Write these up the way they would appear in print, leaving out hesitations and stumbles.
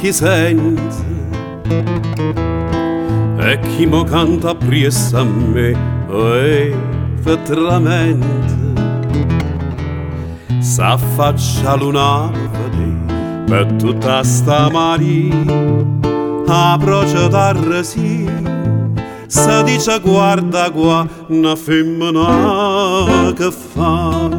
chi sente e chi mo canta appresso a me veramente s'affaccia lunare per tutta sta marina a procedere sì si dice guarda qua una femmina che fa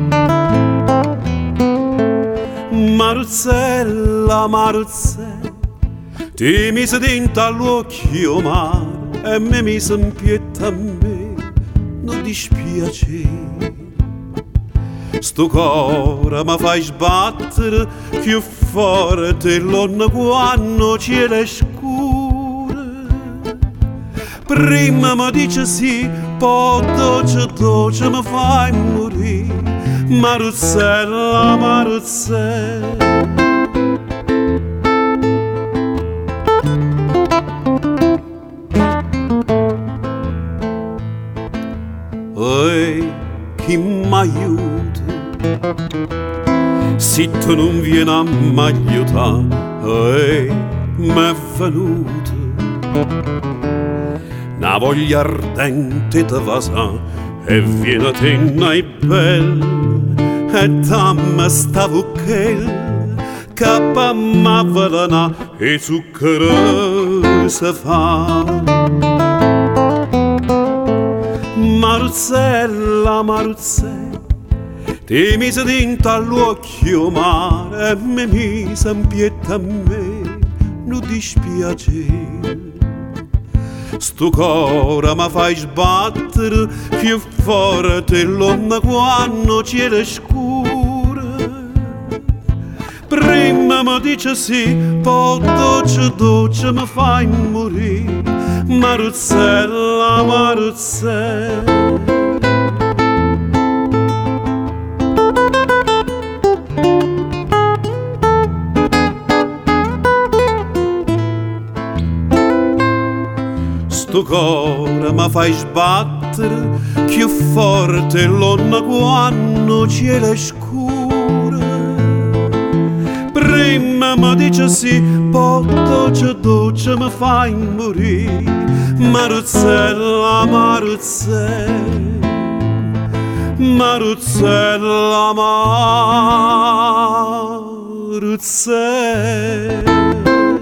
Maruzzella, Maruzzella ti mise dentro all'occhio mare e mi mise in pietta a me non dispiacere sto cuore mi fai sbattere più forte l'onno quando cielo è scuro prima mi dice sì poi dolce mi fai morire Maruzzella, Maruzzella chi m'aiuta se tu non vieni a m'aiutare m'è venuta una voglia ardente di vasa e viene te nei bella e dammi sta vucchella che per m'avvelena e zucchero si fa Maruzzella, Maruzzella ti mise dentro all'occhio mare e mi mise in pietta a me non dispiacere sto cuore mi fai sbattere più forte l'onda quando cielo è scuro prima mi dice sì poi dolce mi fai morire Maruzzella, Maruzzella sto cuore mi fai sbattere più forte l'onna quando cielo è scuro prima mi dice sì poi dolce mi fai morire Maruzzella, Maruzzella Maruzzella, Maruzzella